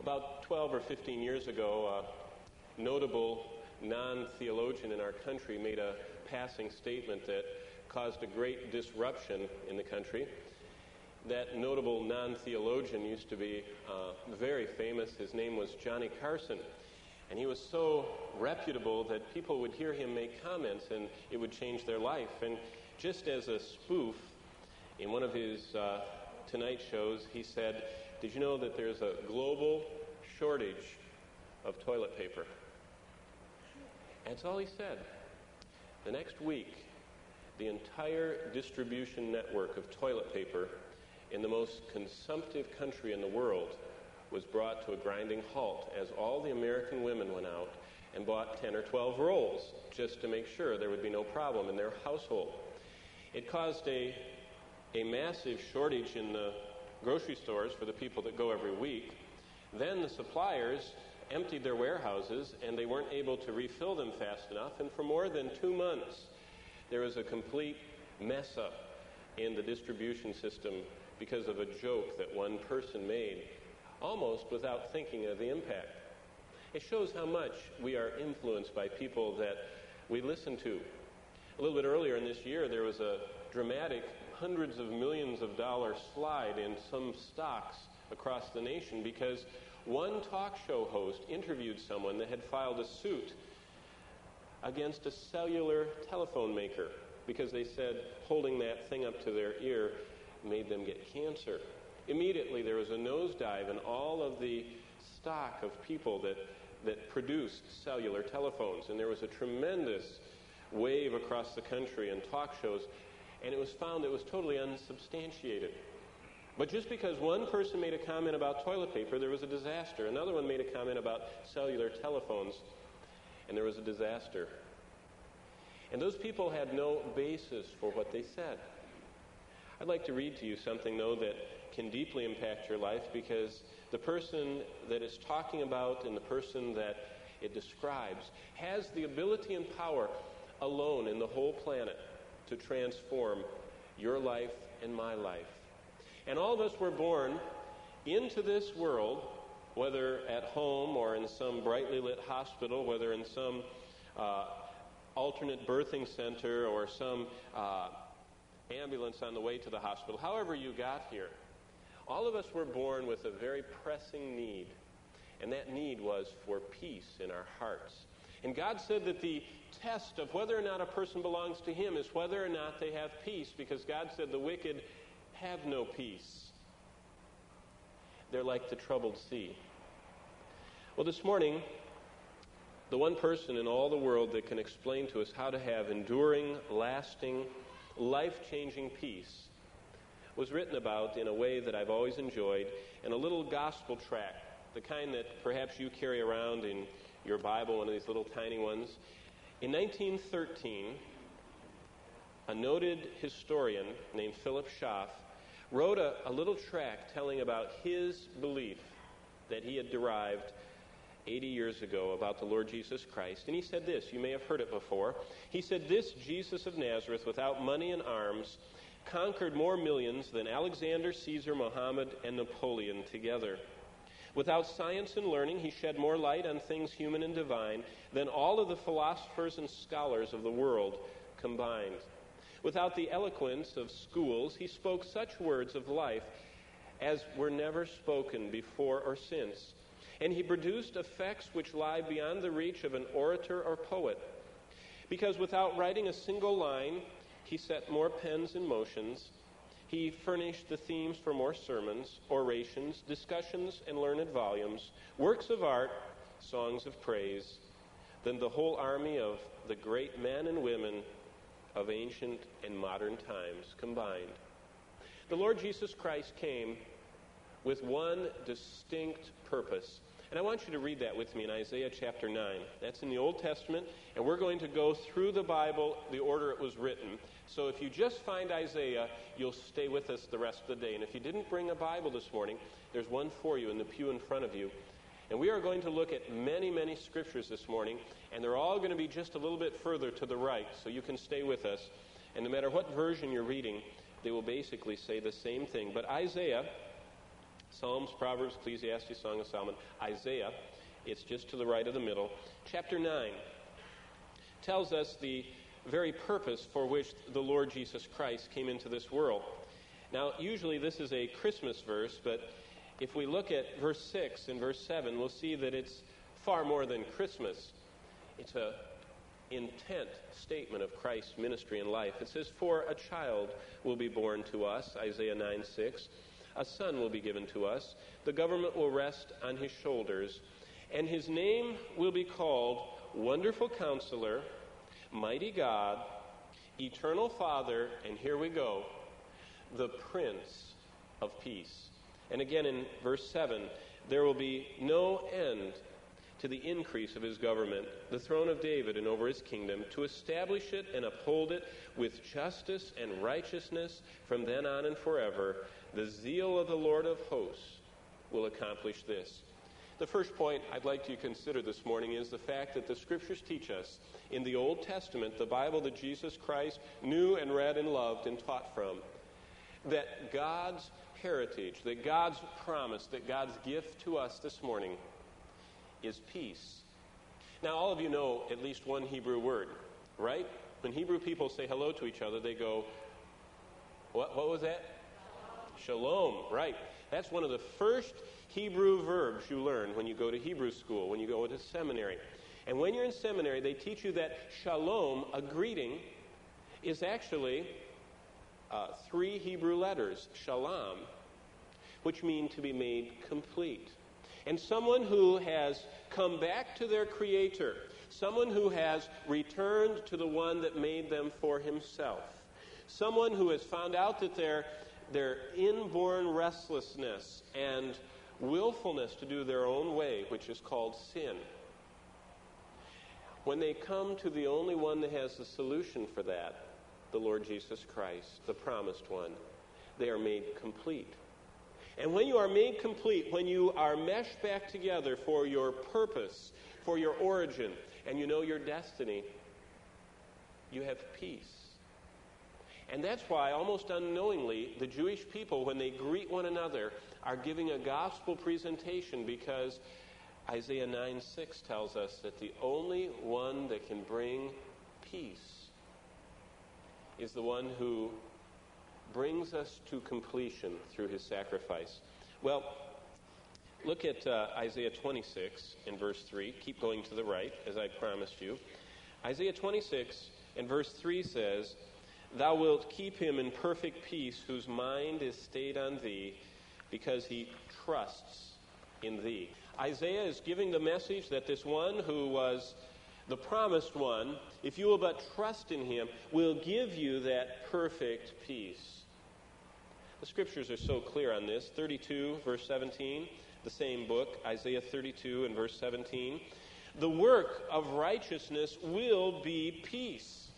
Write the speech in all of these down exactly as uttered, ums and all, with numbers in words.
About twelve or fifteen years ago, a notable non-theologian in our country made a passing statement that caused a great disruption in the country. That notable non-theologian used to be uh, very famous. His name was Johnny Carson. And he was so reputable that people would hear him make comments and it would change their life. And just as a spoof, in one of his uh, Tonight shows, he said, "Did you know that there's a global shortage of toilet paper?" And that's all he said. The next week, the entire distribution network of toilet paper in the most consumptive country in the world was brought to a grinding halt as all the American women went out and bought ten or twelve rolls just to make sure there would be no problem in their household. It caused a a massive shortage in the grocery stores for the people that go every week. Then the suppliers emptied their warehouses and they weren't able to refill them fast enough, and for more than two months there was a complete mess up in the distribution system because of a joke that one person made, almost without thinking of the impact. It shows how much we are influenced by people that we listen to. A little bit earlier in this year, there was a dramatic hundreds of millions of dollars slide in some stocks across the nation because one talk show host interviewed someone that had filed a suit against a cellular telephone maker because they said holding that thing up to their ear made them get cancer. Immediately there was a nosedive in all of the stock of people that, that produced cellular telephones, and there was a tremendous wave across the country and talk shows, and it was found it was totally unsubstantiated. But just because one person made a comment about toilet paper, there was a disaster. Another one made a comment about cellular telephones, and there was a disaster. And those people had no basis for what they said. I'd like to read to you something, though, that can deeply impact your life, because the person that it's talking about and the person that it describes has the ability and power alone in the whole planet to transform your life and my life. And all of us were born into this world, whether at home or in some brightly lit hospital, whether in some uh, alternate birthing center or some uh, ambulance on the way to the hospital, however you got here. All of us were born with a very pressing need, and that need was for peace in our hearts. And God said that the test of whether or not a person belongs to Him is whether or not they have peace, because God said the wicked have no peace. They're like the troubled sea. Well, this morning, the one person in all the world that can explain to us how to have enduring, lasting, life-changing peace was written about in a way that I've always enjoyed, in a little gospel tract, the kind that perhaps you carry around in your Bible, one of these little tiny ones. In nineteen thirteen, a noted historian named Philip Schaff wrote a, a little tract telling about his belief that he had derived eighty years ago about the Lord Jesus Christ. And he said this, you may have heard it before. He said, "This Jesus of Nazareth, without money and arms, conquered more millions than Alexander, Caesar, Muhammad, and Napoleon together. Without science and learning, he shed more light on things human and divine than all of the philosophers and scholars of the world combined. Without the eloquence of schools, he spoke such words of life as were never spoken before or since. And he produced effects which lie beyond the reach of an orator or poet. Because without writing a single line, he set more pens in motions. He furnished the themes for more sermons, orations, discussions, and learned volumes, works of art, songs of praise, than the whole army of the great men and women of ancient and modern times combined." The Lord Jesus Christ came with one distinct purpose. And I want you to read that with me in Isaiah chapter nine. That's in the Old Testament, and we're going to go through the Bible the order it was written. So if you just find Isaiah, you'll stay with us the rest of the day. And if you didn't bring a Bible this morning, there's one for you in the pew in front of you. And we are going to look at many, many scriptures this morning, and they're all going to be just a little bit further to the right, so you can stay with us. And no matter what version you're reading, they will basically say the same thing. But Isaiah Psalms, Proverbs, Ecclesiastes, Song of Solomon, Isaiah. It's just to the right of the middle. Chapter nine tells us the very purpose for which the Lord Jesus Christ came into this world. Now, usually this is a Christmas verse, but if we look at verse six and verse seven, we'll see that it's far more than Christmas. It's an intent statement of Christ's ministry and life. It says, "For a child will be born to us," Isaiah nine six. "A son will be given to us. The government will rest on his shoulders. And his name will be called Wonderful Counselor, Mighty God, Eternal Father," and here we go, "the Prince of Peace." And again in verse seven, "There will be no end to the increase of his government, the throne of David and over his kingdom, to establish it and uphold it with justice and righteousness from then on and forever. The zeal of the Lord of hosts will accomplish this." The first point I'd like you to consider this morning is the fact that the Scriptures teach us in the Old Testament, the Bible that Jesus Christ knew and read and loved and taught from, that God's heritage, that God's promise, that God's gift to us this morning is peace. Now, all of you know at least one Hebrew word, right? When Hebrew people say hello to each other, they go, what, what was that? Shalom, right. That's one of the first Hebrew verbs you learn when you go to Hebrew school, when you go to seminary. And when you're in seminary, they teach you that shalom, a greeting, is actually uh, three Hebrew letters, shalom, which mean to be made complete. And someone who has come back to their Creator, someone who has returned to the one that made them for himself, someone who has found out that their, their inborn restlessness and willfulness to do their own way, which is called sin, when they come to the only one that has the solution for that, the Lord Jesus Christ, the promised one, they are made complete. And when you are made complete, when you are meshed back together for your purpose, for your origin, and you know your destiny, you have peace. And that's why, almost unknowingly, the Jewish people, when they greet one another, are giving a gospel presentation, because Isaiah nine six tells us that the only one that can bring peace is the one who brings us to completion through his sacrifice. Well, look at uh, Isaiah twenty-six in verse three. Keep going to the right, as I promised you. Isaiah twenty-six and verse three says, "Thou wilt keep him in perfect peace, whose mind is stayed on thee, because he trusts in thee." Isaiah is giving the message that this one who was the promised one, if you will but trust in him, will give you that perfect peace. The Scriptures are so clear on this. thirty-two, verse seventeen, the same book, Isaiah thirty-two and verse seventeen. "The work of righteousness will be peace."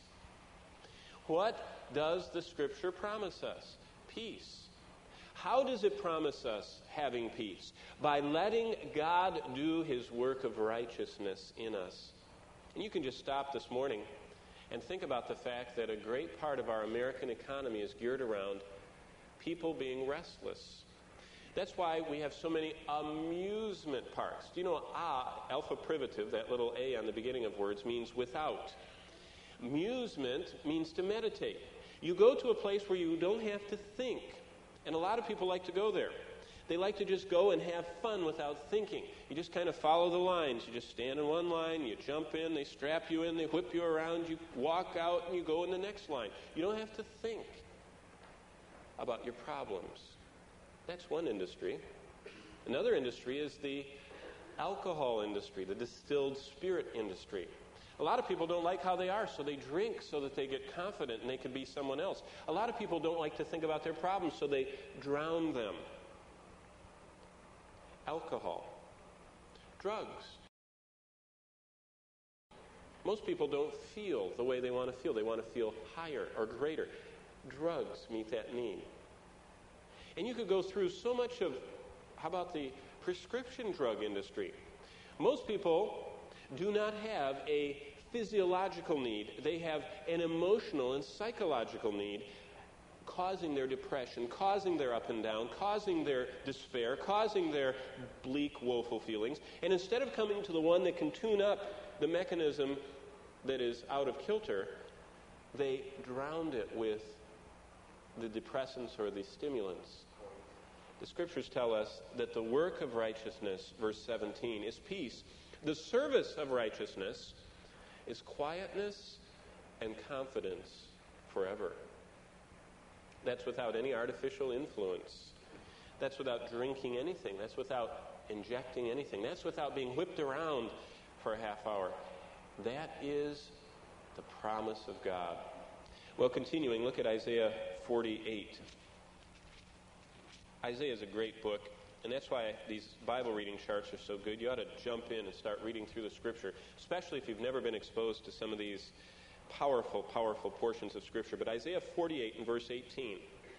What does the Scripture promise us? Peace. How does it promise us having peace? By letting God do his work of righteousness in us. And you can just stop this morning and think about the fact that a great part of our American economy is geared around people being restless. That's why we have so many amusement parks. Do you know, ah, alpha privative, that little A on the beginning of words, means without. Amusement means to meditate. You go to a place where you don't have to think. And a lot of people like to go there. They like to just go and have fun without thinking. You just kind of follow the lines. You just stand in one line, you jump in, they strap you in, they whip you around, you walk out, and you go in the next line. You don't have to think about your problems. That's one industry. Another industry is the alcohol industry, the distilled spirit industry. A lot of people don't like how they are, so they drink so that they get confident and they can be someone else. A lot of people don't like to think about their problems, so they drown them. Alcohol. Drugs. Most people don't feel the way they want to feel. They want to feel higher or greater. Drugs meet that need. And you could go through so much of, how about the prescription drug industry? Most people do not have a physiological need. They have an emotional and psychological need causing their depression, causing their up and down, causing their despair, causing their bleak, woeful feelings. And instead of coming to the one that can tune up the mechanism that is out of kilter, they drowned it with the depressants or the stimulants. The scriptures tell us that the work of righteousness, verse seventeen, is peace. The service of righteousness is quietness and confidence forever. That's without any artificial influence. That's without drinking anything. That's without injecting anything. That's without being whipped around for a half hour. That is the promise of God. Well, continuing, look at Isaiah forty-eight. Isaiah is a great book, and that's why these Bible reading charts are so good. You ought to jump in and start reading through the Scripture, especially if you've never been exposed to some of these powerful, powerful portions of Scripture. But Isaiah forty-eight and verse eighteen,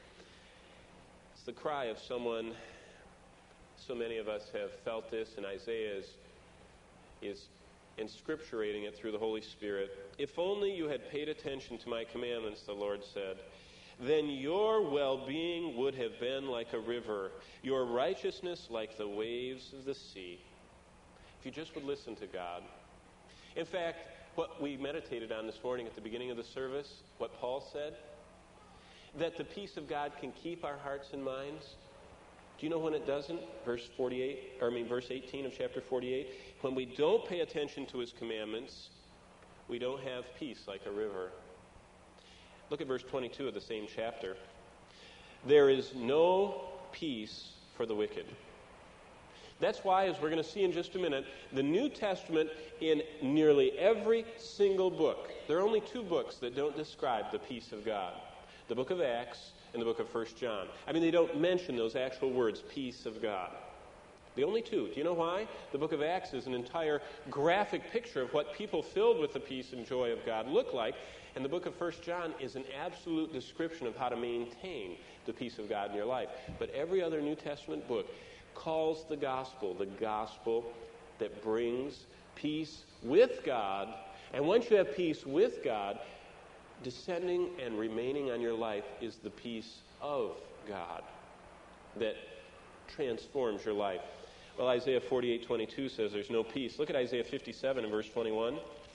it's the cry of someone, so many of us have felt this, and Isaiah is, is inscripturating it through the Holy Spirit. If only you had paid attention to my commandments, the Lord said, then your well-being would have been like a river, your righteousness like the waves of the sea. If you just would listen to God. In fact, what we meditated on this morning at the beginning of the service, what Paul said, that the peace of God can keep our hearts and minds. Do you know when it doesn't? Verse forty-eight, or I mean verse eighteen of chapter forty-eight. When we don't pay attention to his commandments, we don't have peace like a river. Look at verse twenty-two of the same chapter. There is no peace for the wicked. That's why, as we're going to see in just a minute, the New Testament, in nearly every single book, there are only two books that don't describe the peace of God. The book of Acts and the book of First John. I mean, they don't mention those actual words, peace of God. The only two. Do you know why? The book of Acts is an entire graphic picture of what people filled with the peace and joy of God look like. And the book of First John is an absolute description of how to maintain the peace of God in your life. But every other New Testament book calls the gospel the gospel that brings peace with God. And once you have peace with God, descending and remaining on your life is the peace of God that transforms your life. Well, Isaiah forty-eight twenty-two says there's no peace. Look at Isaiah fifty-seven and verse twenty-one.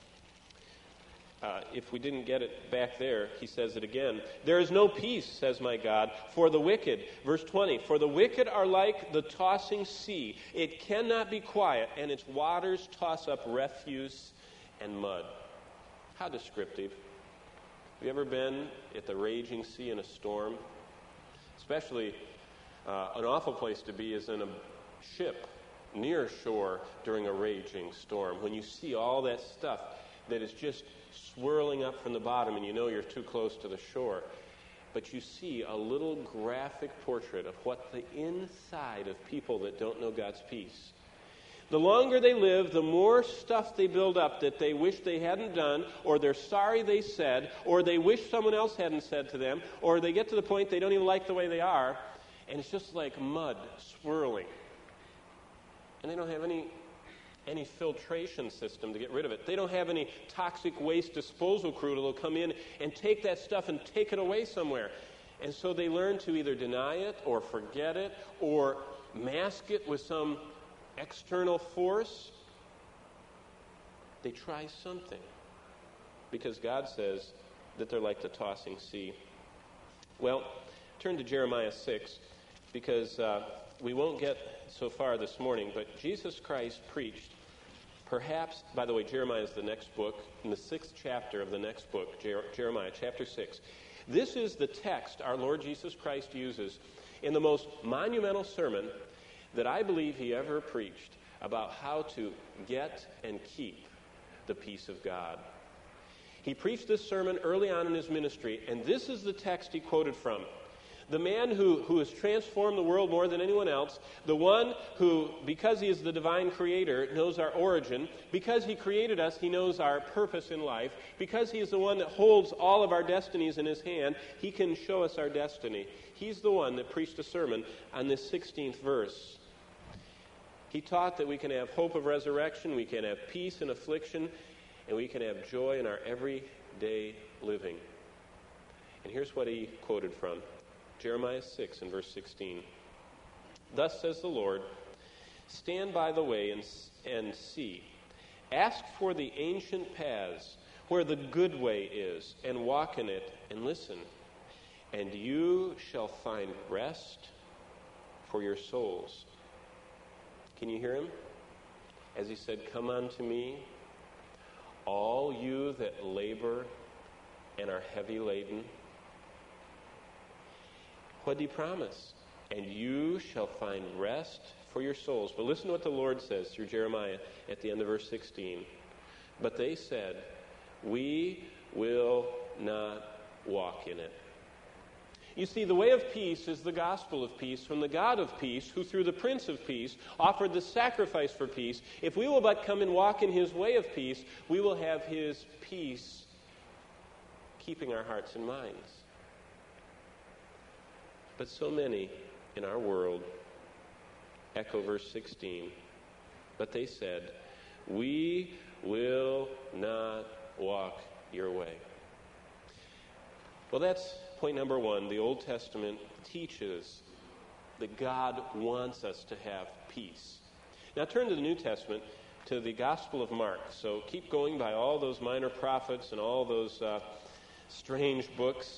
Uh, if we didn't get it back there, he says it again. There is no peace, says my God, for the wicked. Verse twenty, for the wicked are like the tossing sea. It cannot be quiet, and its waters toss up refuse and mud. How descriptive. Have you ever been at the raging sea in a storm? Especially uh, an awful place to be is in a ship near shore during a raging storm. When you see all that stuff that is just swirling up from the bottom and you know you're too close to the shore. But you see a little graphic portrait of what the inside of people that don't know God's peace. The longer they live, the more stuff they build up that they wish they hadn't done, or they're sorry they said, or they wish someone else hadn't said to them, or they get to the point they don't even like the way they are, and it's just like mud swirling. And they don't have any any filtration system to get rid of it. They don't have any toxic waste disposal crew that will come in and take that stuff and take it away somewhere. And so they learn to either deny it or forget it or mask it with some external force. They try something because God says that they're like the tossing sea. Well, turn to Jeremiah six because uh, we won't get so far this morning, but Jesus Christ preached. Perhaps, by the way, Jeremiah is the next book, in the sixth chapter of the next book, Jer- Jeremiah chapter six. This is the text our Lord Jesus Christ uses in the most monumental sermon that I believe he ever preached about how to get and keep the peace of God. He preached this sermon early on in his ministry, and this is the text he quoted from. The man who, who has transformed the world more than anyone else, the one who, because he is the divine creator, knows our origin, because he created us, he knows our purpose in life, because he is the one that holds all of our destinies in his hand, he can show us our destiny. He's the one that preached a sermon on this sixteenth verse. He taught that we can have hope of resurrection, we can have peace in affliction, and we can have joy in our everyday living. And here's what he quoted from. Jeremiah six and verse sixteen. Thus says the Lord, stand by the way and, and see. Ask for the ancient paths where the good way is, and walk in it, and listen. And you shall find rest for your souls. Can you hear him? As he said, come unto me, all you that labor and are heavy laden. What did he promise? And you shall find rest for your souls. But listen to what the Lord says through Jeremiah at the end of verse sixteen. But they said, we will not walk in it. You see, the way of peace is the gospel of peace from the God of peace, who through the Prince of Peace offered the sacrifice for peace. If we will but come and walk in his way of peace, we will have his peace keeping our hearts and minds. But so many in our world echo verse sixteen. But they said, we will not walk your way. Well, that's point number one. The Old Testament teaches that God wants us to have peace. Now turn to the New Testament, to the Gospel of Mark. So keep going by all those minor prophets and all those uh, strange books.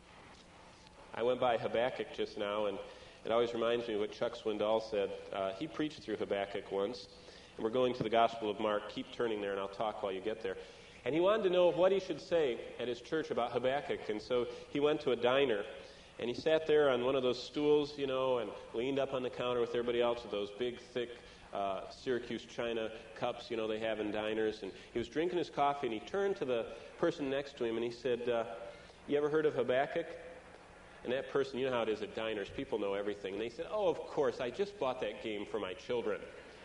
I went by Habakkuk just now, and it always reminds me of what Chuck Swindoll said. Uh, he preached through Habakkuk once, and we're going to the Gospel of Mark. Keep turning there, and I'll talk while you get there. And he wanted to know what he should say at his church about Habakkuk, and so he went to a diner, and he sat there on one of those stools, you know, and leaned up on the counter with everybody else with those big, thick uh, Syracuse china cups, you know, they have in diners, and he was drinking his coffee, and he turned to the person next to him, and he said, uh, you ever heard of Habakkuk? And that person, you know how it is at diners, people know everything. And they said, oh, of course, I just bought that game for my children.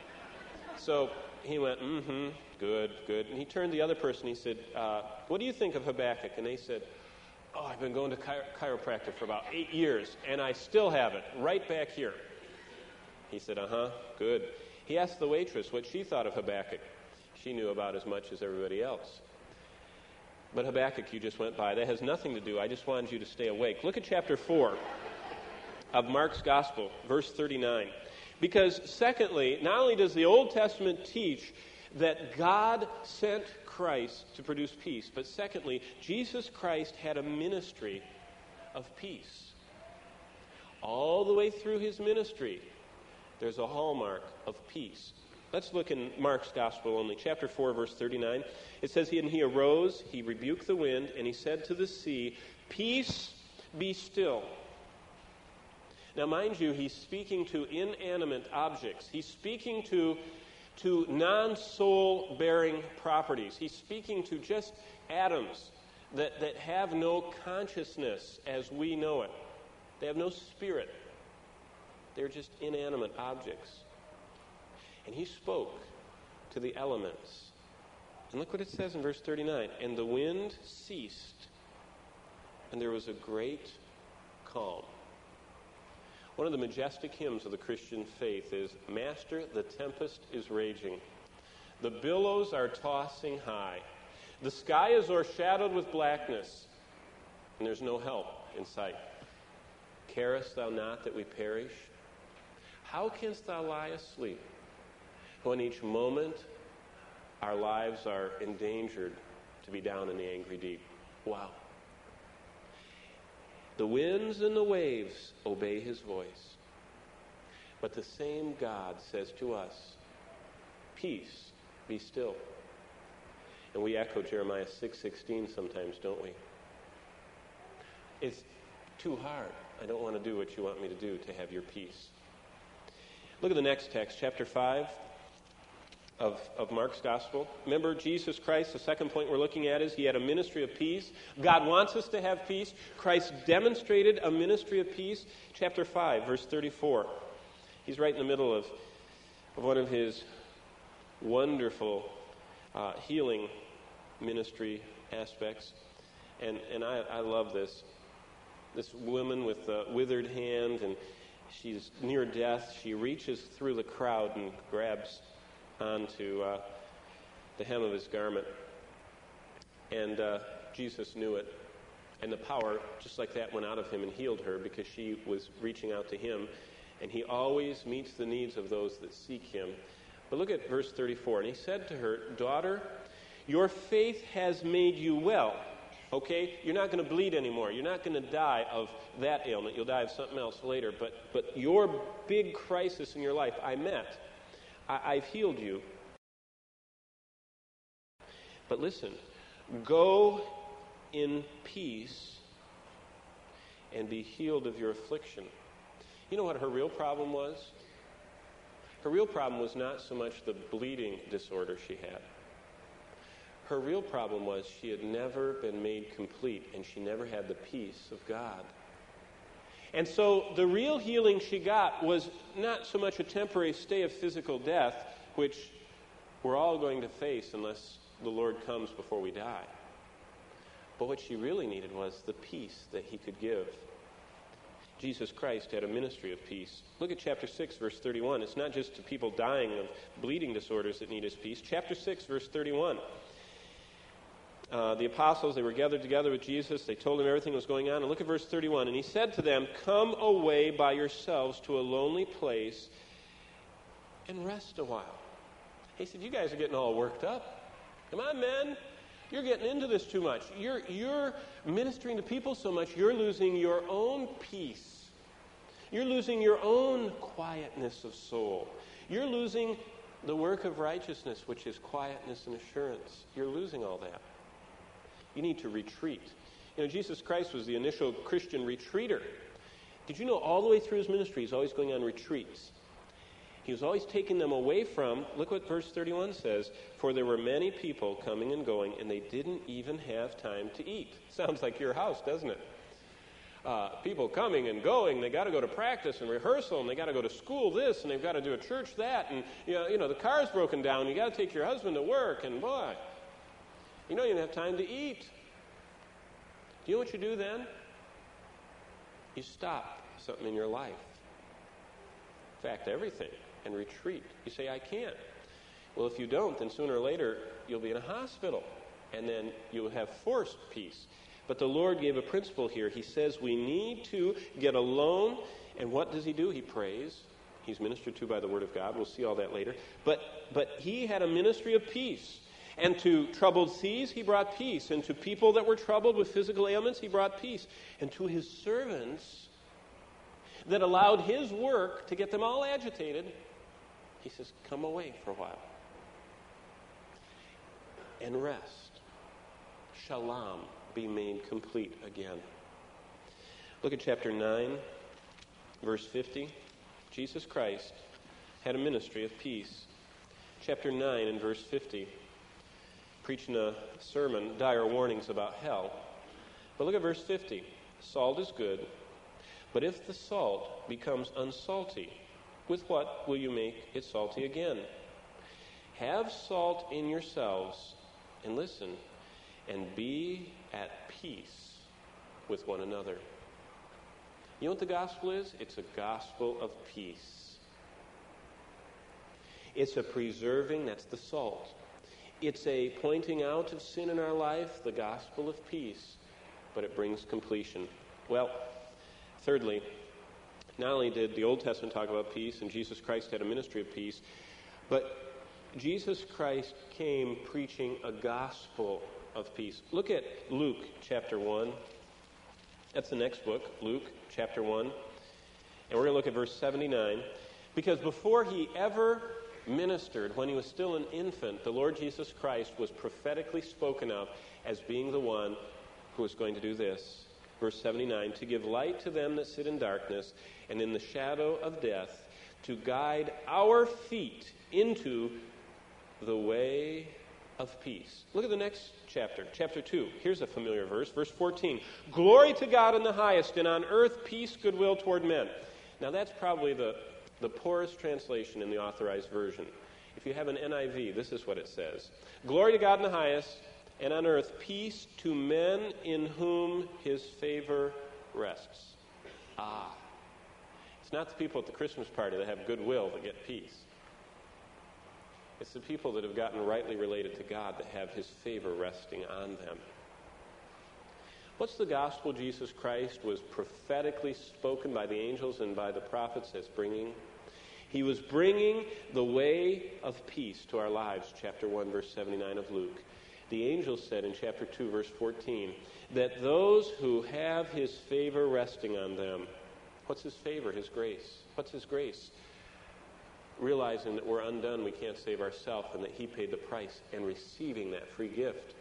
So he went, mm-hmm, good, good. And he turned to the other person, he said, uh, what do you think of Habakkuk? And they said, oh, I've been going to chiro- chiropractor for about eight years, and I still have it, right back here. He said, uh-huh, good. He asked the waitress what she thought of Habakkuk. She knew about as much as everybody else. But Habakkuk, you just went by. That has nothing to do. I just wanted you to stay awake. Look at chapter four of Mark's Gospel, verse thirty-nine. Because secondly, not only does the Old Testament teach that God sent Christ to produce peace, but secondly, Jesus Christ had a ministry of peace. All the way through his ministry, there's a hallmark of peace. Let's look in Mark's Gospel only, chapter four, verse thirty-nine. It says, and he arose, he rebuked the wind, and he said to the sea, peace, be still. Now, mind you, he's speaking to inanimate objects. He's speaking to, to non-soul-bearing properties. He's speaking to just atoms that, that have no consciousness as we know it. They have no spirit. They're just inanimate objects. And he spoke to the elements. And look what it says in verse thirty-nine. And the wind ceased, and there was a great calm. One of the majestic hymns of the Christian faith is, Master, the tempest is raging. The billows are tossing high. The sky is o'ershadowed with blackness, and there's no help in sight. Carest thou not that we perish? How canst thou lie asleep, when each moment our lives are endangered to be down in the angry deep? Wow. The winds and the waves obey his voice. But the same God says to us, peace, be still. And we echo Jeremiah six sixteen sometimes, don't we? It's too hard. I don't want to do what you want me to do to have your peace. Look at the next text, chapter five. Of, of Mark's Gospel. Remember, Jesus Christ, the second point we're looking at is he had a ministry of peace. God wants us to have peace. Christ demonstrated a ministry of peace. Chapter five, verse thirty-four. He's right in the middle of, of one of his wonderful uh, healing ministry aspects. And, and I, I love this. This woman with the withered hand, and she's near death. She reaches through the crowd and grabs onto uh, the hem of his garment. And uh, Jesus knew it. And the power, just like that, went out of him and healed her because she was reaching out to him. And he always meets the needs of those that seek him. But look at verse thirty-four. And he said to her, "Daughter, your faith has made you well." Okay? You're not going to bleed anymore. You're not going to die of that ailment. You'll die of something else later. But, but your big crisis in your life, I met. I, I've healed you. But listen, go in peace and be healed of your affliction. You know what her real problem was? Her real problem was not so much the bleeding disorder she had. Her real problem was she had never been made complete, and she never had the peace of God. And so the real healing she got was not so much a temporary stay of physical death, which we're all going to face unless the Lord comes before we die. But what she really needed was the peace that he could give. Jesus Christ had a ministry of peace. Look at chapter six, verse thirty-one. It's not just to people dying of bleeding disorders that need his peace. Chapter six, verse thirty-one. Uh, the apostles, they were gathered together with Jesus. They told him everything that was going on. And look at verse thirty-one. And he said to them, "Come away by yourselves to a lonely place and rest a while." He said, "You guys are getting all worked up. Come on, men. You're getting into this too much. You're, you're ministering to people so much, you're losing your own peace. You're losing your own quietness of soul. You're losing the work of righteousness, which is quietness and assurance. You're losing all that. You need to retreat." You know, Jesus Christ was the initial Christian retreater. Did you know all the way through his ministry, he's always going on retreats? He was always taking them away from, look what verse thirty-one says, "For there were many people coming and going, and they didn't even have time to eat." Sounds like your house, doesn't it? Uh, people coming and going, they got to go to practice and rehearsal, and they got to go to school this, and they've got to do a church that, and you know, you know the car's broken down, you got to take your husband to work, and boy, you don't even have time to eat. Do you know what you do then? You stop something in your life. In fact, everything. And retreat. You say, "I can't." Well, if you don't, then sooner or later you'll be in a hospital, and then you'll have forced peace. But the Lord gave a principle here. He says we need to get alone, and what does he do? He prays. He's ministered to by the Word of God. We'll see all that later. But but he had a ministry of peace. And to troubled seas, he brought peace. And to people that were troubled with physical ailments, he brought peace. And to his servants that allowed his work to get them all agitated, he says, "Come away for a while and rest." Shalom, be made complete again. Look at chapter nine, verse fifty. Jesus Christ had a ministry of peace. Chapter nine and verse fifty. Preaching a sermon, dire warnings about hell. But look at verse fifty. "Salt is good, but if the salt becomes unsalty, with what will you make it salty again? Have salt in yourselves, and listen, and be at peace with one another." You know what the gospel is? It's a gospel of peace. It's a preserving, that's the salt. It's a pointing out of sin in our life, the gospel of peace, but it brings completion. Well, thirdly, not only did the Old Testament talk about peace, and Jesus Christ had a ministry of peace, but Jesus Christ came preaching a gospel of peace. Look at Luke chapter one. That's the next book, Luke chapter one. And we're going to look at verse seventy-nine. Because before he ever ministered, when he was still an infant, the Lord Jesus Christ was prophetically spoken of as being the one who was going to do this. Verse seventy-nine, "To give light to them that sit in darkness and in the shadow of death, to guide our feet into the way of peace." Look at the next chapter, chapter two. Here's a familiar verse, verse fourteen. "Glory to God in the highest, and on earth peace, goodwill toward men." Now that's probably the The poorest translation in the authorized version. If you have an N I V, this is what it says. "Glory to God in the highest, and on earth peace to men in whom his favor rests." Ah. It's not the people at the Christmas party that have goodwill that get peace. It's the people that have gotten rightly related to God that have his favor resting on them. What's the gospel Jesus Christ was prophetically spoken by the angels and by the prophets as bringing? He was bringing the way of peace to our lives, chapter one, verse seventy-nine of Luke. The angels said in chapter two, verse fourteen, that those who have his favor resting on them, what's his favor? His grace. What's his grace? Realizing that we're undone, we can't save ourselves, and that he paid the price, and receiving that free gift.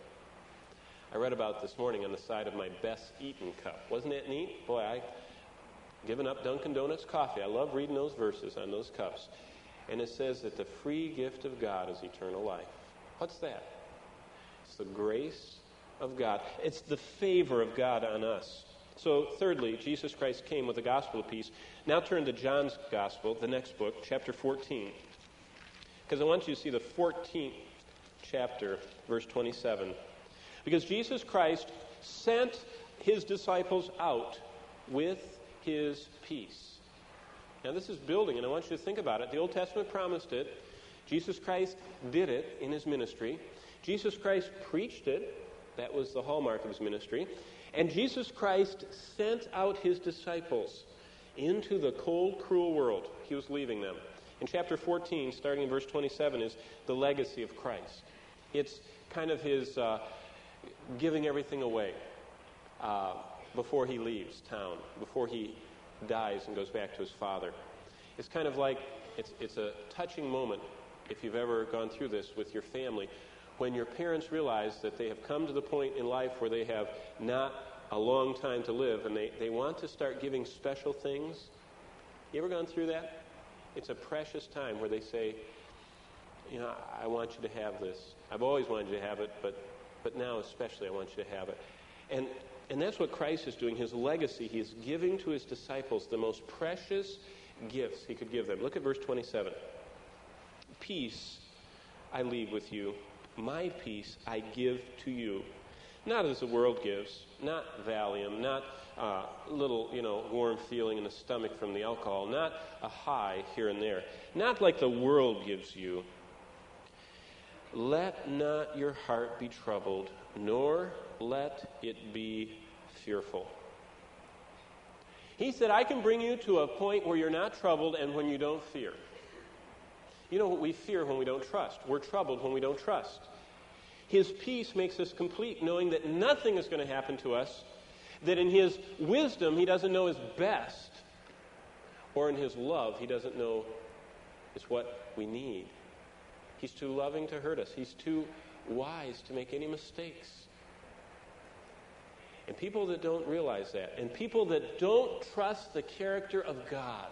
I read about this morning on the side of my Best Eaten cup. Wasn't that neat? Boy, I given up Dunkin' Donuts coffee. I love reading those verses on those cups. And it says that the free gift of God is eternal life. What's that? It's the grace of God. It's the favor of God on us. So, thirdly, Jesus Christ came with the gospel of peace. Now turn to John's gospel, the next book, chapter fourteen. Because I want you to see the fourteenth chapter, verse twenty-seven. Because Jesus Christ sent his disciples out with his peace. Now this is building, and I want you to think about it. The Old Testament promised it. Jesus Christ did it in his ministry. Jesus Christ preached it. That was the hallmark of his ministry. And Jesus Christ sent out his disciples into the cold, cruel world. He was leaving them. In chapter fourteen, starting in verse twenty-seven, is the legacy of Christ. It's kind of his uh, giving everything away uh, before he leaves town, before he dies and goes back to his Father. It's kind of like, it's, it's a touching moment, if you've ever gone through this with your family, when your parents realize that they have come to the point in life where they have not a long time to live, and they, they want to start giving special things. You ever gone through that? It's a precious time where they say, you know, I want you to have this. I've always wanted you to have it, but but now especially I want you to have it. And and that's what Christ is doing. His legacy, he is giving to his disciples the most precious gifts he could give them. Look at verse twenty-seven. Peace I leave with you. My peace I give to you. Not as the world gives, not Valium, not a uh, little, you know, warm feeling in the stomach from the alcohol, not a high here and there, not like the world gives you. Let not your heart be troubled, nor let it be fearful. He said, I can bring you to a point where you're not troubled and when you don't fear. You know what we fear when we don't trust? We're troubled when we don't trust. His peace makes us complete, knowing that nothing is going to happen to us, that in his wisdom he doesn't know is best, or in his love he doesn't know is what we need. He's too loving to hurt us. He's too wise to make any mistakes. And people that don't realize that, and people that don't trust the character of God,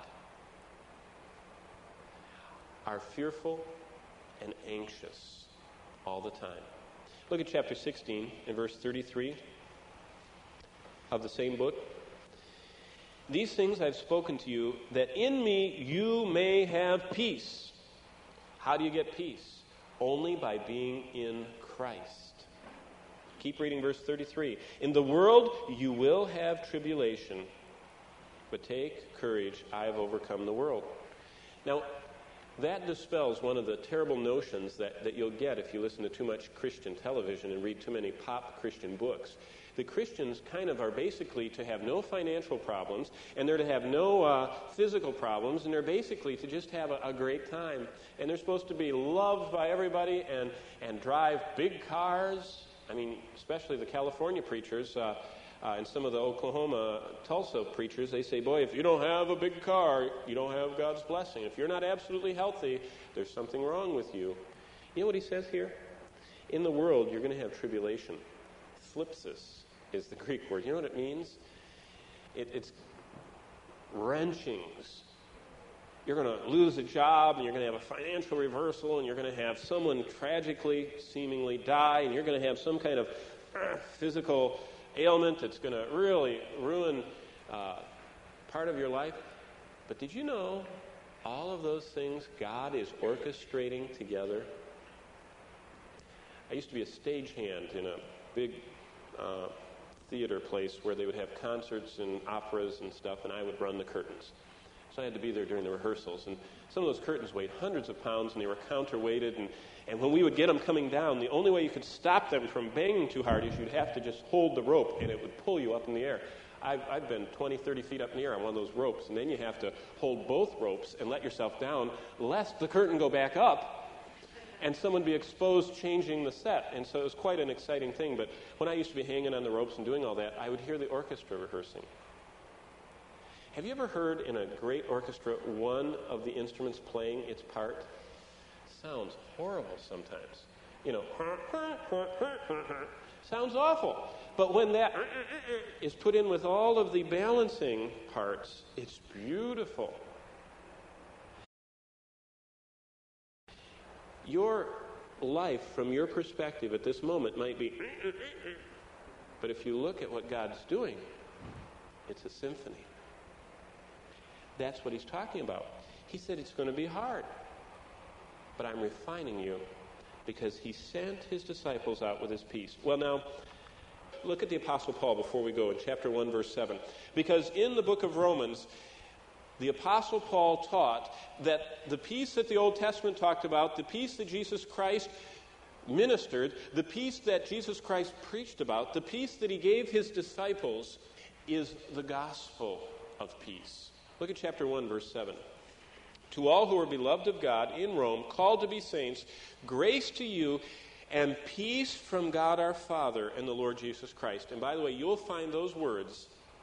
are fearful and anxious all the time. Look at chapter sixteen and verse thirty-three of the same book. These things I've spoken to you, that in me you may have peace. How do you get peace? Only by being in Christ. Keep reading verse thirty-three. In the world you will have tribulation, but take courage, I have overcome the world. Now, that dispels one of the terrible notions that, that you'll get if you listen to too much Christian television and read too many pop Christian books. The Christians kind of are basically to have no financial problems, and they're to have no uh, physical problems, and they're basically to just have a, a great time. And they're supposed to be loved by everybody and, and drive big cars. I mean, especially the California preachers uh, uh, and some of the Oklahoma, Tulsa preachers, they say, boy, if you don't have a big car, you don't have God's blessing. If you're not absolutely healthy, there's something wrong with you. You know what he says here? In the world, you're going to have tribulation. Thlipsis is the Greek word. You know what it means? It, it's wrenchings. You're going to lose a job, and you're going to have a financial reversal, and you're going to have someone tragically, seemingly die, and you're going to have some kind of uh, physical ailment that's going to really ruin uh, part of your life. But did you know all of those things God is orchestrating together? I used to be a stagehand in a big uh, theater place where they would have concerts and operas and stuff, and I would run the curtains. So I had to be there during the rehearsals. And some of those curtains weighed hundreds of pounds, and they were counterweighted. And, and when we would get them coming down, the only way you could stop them from banging too hard is you'd have to just hold the rope, and it would pull you up in the air. I've, I've been twenty, thirty feet up in the air on one of those ropes, and then you have to hold both ropes and let yourself down, lest the curtain go back up and someone be exposed changing the set. And so it was quite an exciting thing. But when I used to be hanging on the ropes and doing all that, I would hear the orchestra rehearsing. Have you ever heard in a great orchestra one of the instruments playing its part? Sounds horrible sometimes. You know, sounds awful. But when that is put in with all of the balancing parts, it's beautiful. Your life, from your perspective at this moment, might be, but if you look at what God's doing, it's a symphony. That's what he's talking about. He said it's going to be hard, but I'm refining you because he sent his disciples out with his peace. Well, now, look at the Apostle Paul before we go in chapter one, verse seven. Because in the book of Romans, the Apostle Paul taught that the peace that the Old Testament talked about, the peace that Jesus Christ ministered, the peace that Jesus Christ preached about, the peace that he gave his disciples is the gospel of peace. Look at chapter one, verse seven. To all who are beloved of God in Rome, called to be saints, grace to you and peace from God our Father and the Lord Jesus Christ. And by the way, you'll find those words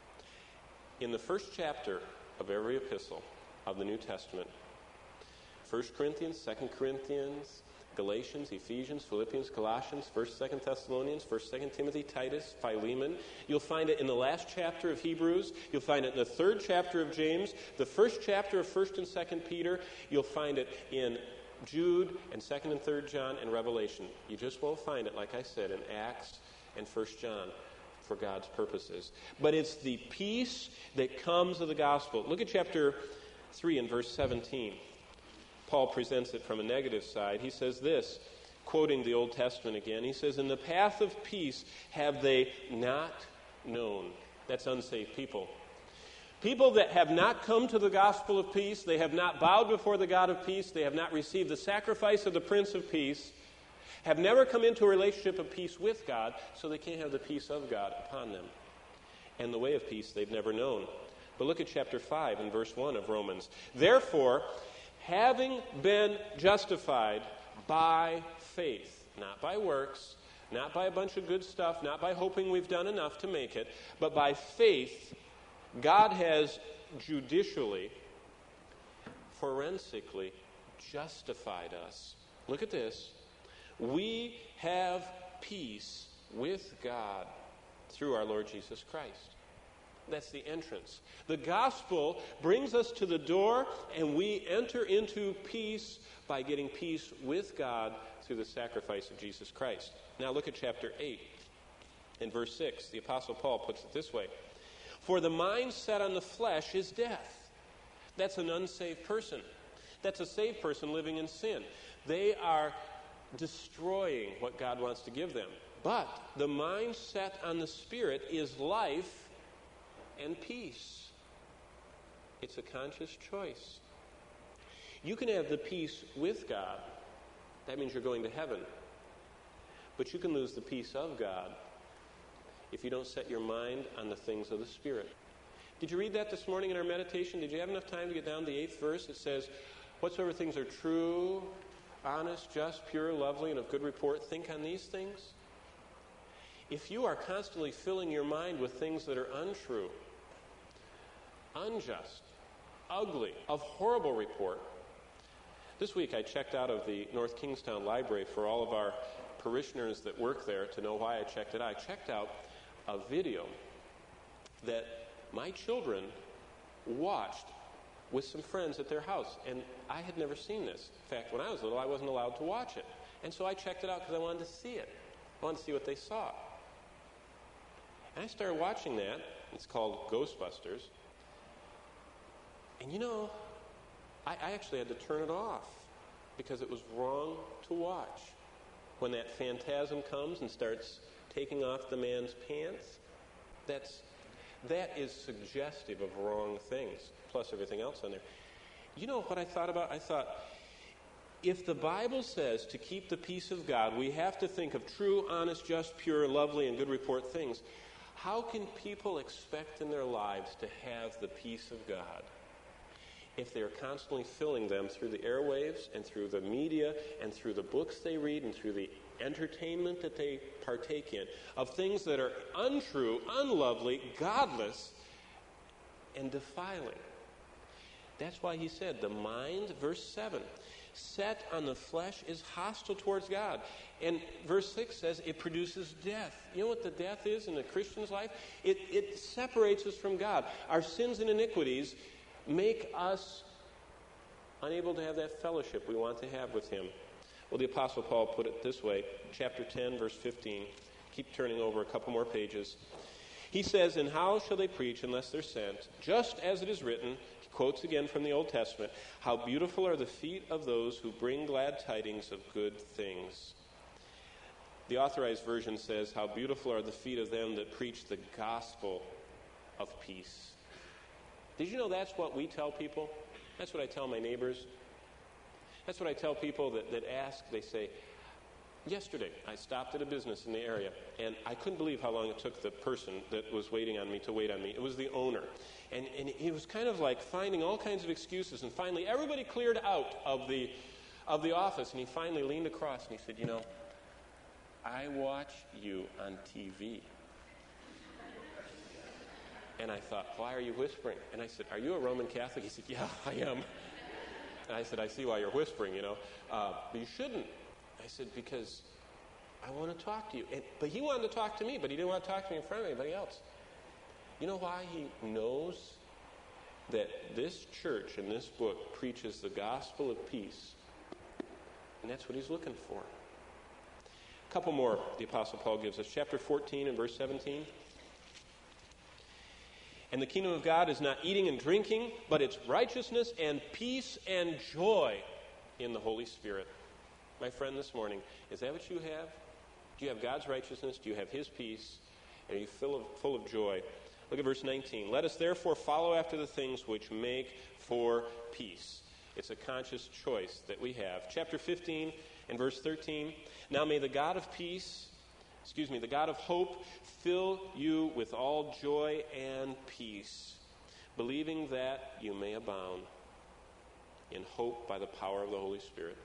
in the first chapter of every epistle of the New Testament. First Corinthians, Second Corinthians, Galatians, Ephesians, Philippians, Colossians, First, Second Thessalonians, First, Second Timothy, Titus, Philemon. You'll find it in the last chapter of Hebrews. You'll find it in the third chapter of James, the first chapter of First and Second Peter. You'll find it in Jude and Second and Third John and Revelation. You just won't find it, like I said, in Acts and First John for God's purposes. But it's the peace that comes of the gospel. Look at chapter three and verse seventeen. Paul presents it from a negative side. He says this, quoting the Old Testament again. He says, "In the path of peace have they not known." That's unsaved people. People that have not come to the gospel of peace, they have not bowed before the God of peace, they have not received the sacrifice of the Prince of Peace, have never come into a relationship of peace with God, so they can't have the peace of God upon them. And the way of peace they've never known. But look at chapter five and verse one of Romans. "Therefore, having been justified by faith," not by works, not by a bunch of good stuff, not by hoping we've done enough to make it, but by faith, God has judicially, forensically justified us. Look at this. We have peace with God through our Lord Jesus Christ. That's the entrance. The gospel brings us to the door, and we enter into peace by getting peace with God through the sacrifice of Jesus Christ. Now look at chapter eight and verse six. The Apostle Paul puts it this way. "For the mind set on the flesh is death." That's an unsaved person. That's a saved person living in sin. They are destroying what God wants to give them. But the mind set on the Spirit is life and peace. It's a conscious choice. You can have the peace with God. That means you're going to heaven. But you can lose the peace of God if you don't set your mind on the things of the Spirit. Did you read that this morning in our meditation? Did you have enough time to get down to the eighth verse? It says, "Whatsoever things are true, honest, just, pure, lovely, and of good report, think on these things." If you are constantly filling your mind with things that are untrue, unjust, ugly, of horrible report. This week I checked out of the North Kingstown Library for all of our parishioners that work there to know why I checked it out. I checked out a video that my children watched with some friends at their house, and I had never seen this. In fact, when I was little, I wasn't allowed to watch it. And so I checked it out because I wanted to see it. I wanted to see what they saw. And I started watching that. It's called Ghostbusters. And you know, I, I actually had to turn it off because it was wrong to watch. When that phantasm comes and starts taking off the man's pants, that's that is suggestive of wrong things, plus everything else on there. You know what I thought about? I thought, if the Bible says to keep the peace of God, we have to think of true, honest, just, pure, lovely, and good report things. How can people expect in their lives to have the peace of God if they're constantly filling them through the airwaves and through the media and through the books they read and through the entertainment that they partake in of things that are untrue, unlovely, godless, and defiling? That's why he said the mind, verse seven, set on the flesh is hostile towards God. And verse six says it produces death. You know what the death is in a Christian's life? It, it separates us from God. Our sins and iniquities make us unable to have that fellowship we want to have with him. Well, the Apostle Paul put it this way, chapter ten, verse fifteen. Keep turning over a couple more pages. He says, "And how shall they preach unless they're sent? Just as it is written," he quotes again from the Old Testament, "how beautiful are the feet of those who bring glad tidings of good things." The Authorized Version says, "How beautiful are the feet of them that preach the gospel of peace." Did you know that's what we tell people? That's what I tell my neighbors. That's what I tell people that, that ask. They say, yesterday I stopped at a business in the area, and I couldn't believe how long it took the person that was waiting on me to wait on me. It was the owner. And, and he was kind of like finding all kinds of excuses, and finally everybody cleared out of the, of the office, and he finally leaned across and he said, "You know, I watch you on T V." And I thought, "Why are you whispering?" And I said, "Are you a Roman Catholic?" He said, "Yeah, I am." And I said, "I see why you're whispering, you know. Uh, but you shouldn't." I said, "Because I want to talk to you." And, but he wanted to talk to me, but he didn't want to talk to me in front of anybody else. You know why? He knows that this church and this book preaches the gospel of peace. And that's what he's looking for. A couple more the Apostle Paul gives us. Chapter fourteen and verse seventeen. "And the kingdom of God is not eating and drinking, but it's righteousness and peace and joy in the Holy Spirit." My friend, this morning, is that what you have? Do you have God's righteousness? Do you have his peace? Are you full of, full of joy? Look at verse nineteen. "Let us therefore follow after the things which make for peace." It's a conscious choice that we have. Chapter fifteen and verse thirteen. "Now may the God of peace, excuse me, the God of hope fill you with all joy and peace, believing that you may abound in hope by the power of the Holy Spirit."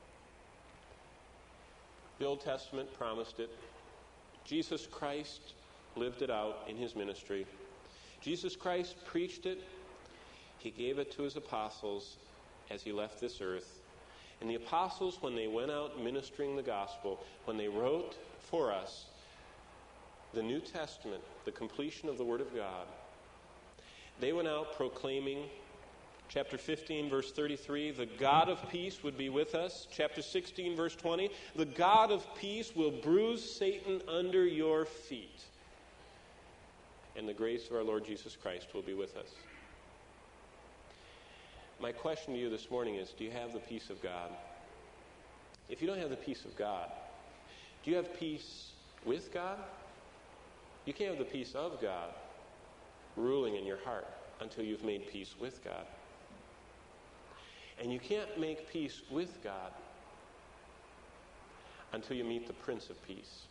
The Old Testament promised it. Jesus Christ lived it out in his ministry. Jesus Christ preached it. He gave it to his apostles as he left this earth. And the apostles, when they went out ministering the gospel, when they wrote for us the New Testament, the completion of the Word of God, they went out proclaiming, chapter fifteen, verse thirty-three, the God of peace would be with us. Chapter sixteen, verse twenty, the God of peace will bruise Satan under your feet. And the grace of our Lord Jesus Christ will be with us. My question to you this morning is, do you have the peace of God? If you don't have the peace of God, do you have peace with God? You can't have the peace of God ruling in your heart until you've made peace with God. And you can't make peace with God until you meet the Prince of Peace.